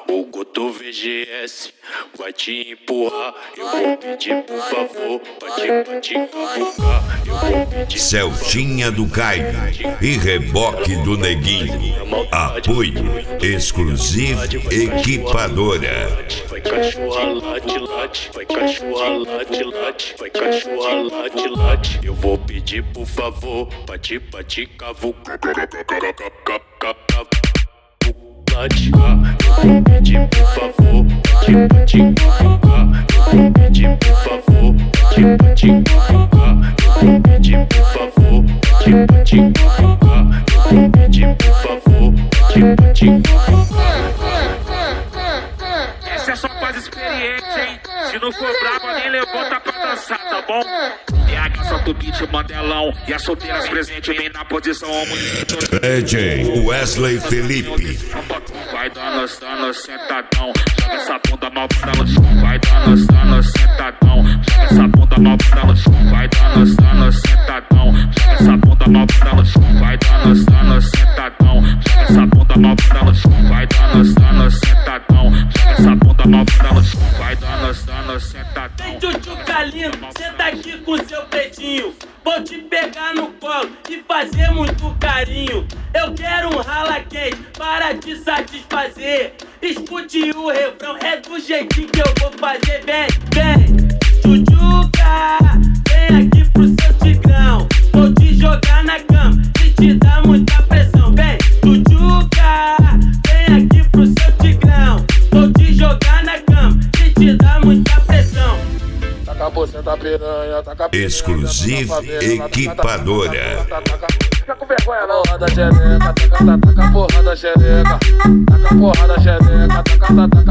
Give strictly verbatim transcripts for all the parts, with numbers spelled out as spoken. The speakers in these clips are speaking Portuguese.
O Guto V G S vai te empurrar. Eu vou pedir por favor pra te, pra te cavucar. Eu vou pedir Celtinha do Caio e Reboque do Neguinho. Apoio exclusivo Equipadora. Vai cachorra late, late, vai cachorra late, late, vai cachorra late, late. Eu vou pedir por favor pra te, pra te cavucar. Late, eu vou pedir por favor pra te, pra te cavucar. Eu vou pedir por favor pra te, pra te cavucar. Eu vou pedir por favor pra te, pra te cavucar. Eu vou pedir por favor pra te, pra te cavucar. Essa é só fase experiente, hein? Se não for brava, nem levanta pra dançar, tá bom? D H solta o beat, mandelão. E as solteiras presentes bem na posição. D J Wesley Felipe. Vai dando, dando, sentadão. Joga essa bunda mal no chão. Vai dando, dando, sentadão. Joga essa bunda mal no chão. Vai dando, dando, sentadão. Joga essa bunda mal no chão. Vai dando, dando, sentadão. Joga essa bunda mal no chão. Vai dando, dando, sentadão. Joga essa bunda mal no chão. Vai dando, dando, sentadão. Vem tchutchuca lindo, senta aqui com seu pretinho. Vou te pegar no colo e fazer muito carinho. Eu quero um rala quente para te satisfazer. Escute o refrão, é do jeitinho que eu vou fazer. Vem, vem, tchutchuca, vem aqui pro seu tigrão. Vou te jogar na cama e te dar muita pressão. Vem, tchutchuca, vem aqui pro seu tigrão. Vou te jogar na cama e te dar muita pressão. Acabou, senta piranha, taca piranha. Exclusivo Equipadora. Fica com vergonha não. Porra da xereca, taca, taca, porra da xereca. Taca porra da xereca, taca, taca,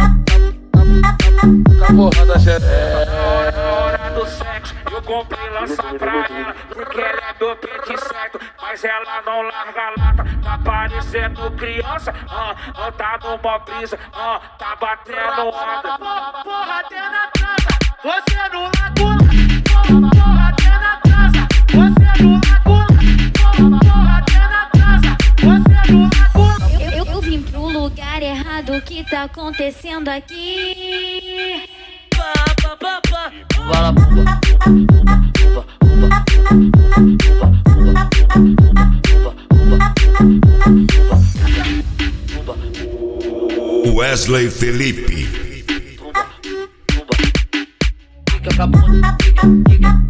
taca, porra da xereca. Na hora do sexo, eu comprei lança pra ela, porque ela é do pente certo, mas ela não larga a lata. Tá parecendo criança, ah, ah, tá numa brisa, ah, tá batendo onda. Porra, tem na trança, você no lago. Porra, tem na trança, você no lago. Porra, tem na trança, você no lago. Eu, eu, eu vim pro lugar errado, o que tá acontecendo aqui? Pá, pá, pá, pá. Bala, bumba, bumba, bumba, bumba, bumba, bumba, bumba. Wesley Felipe. Fica com a bunda, fica, fica.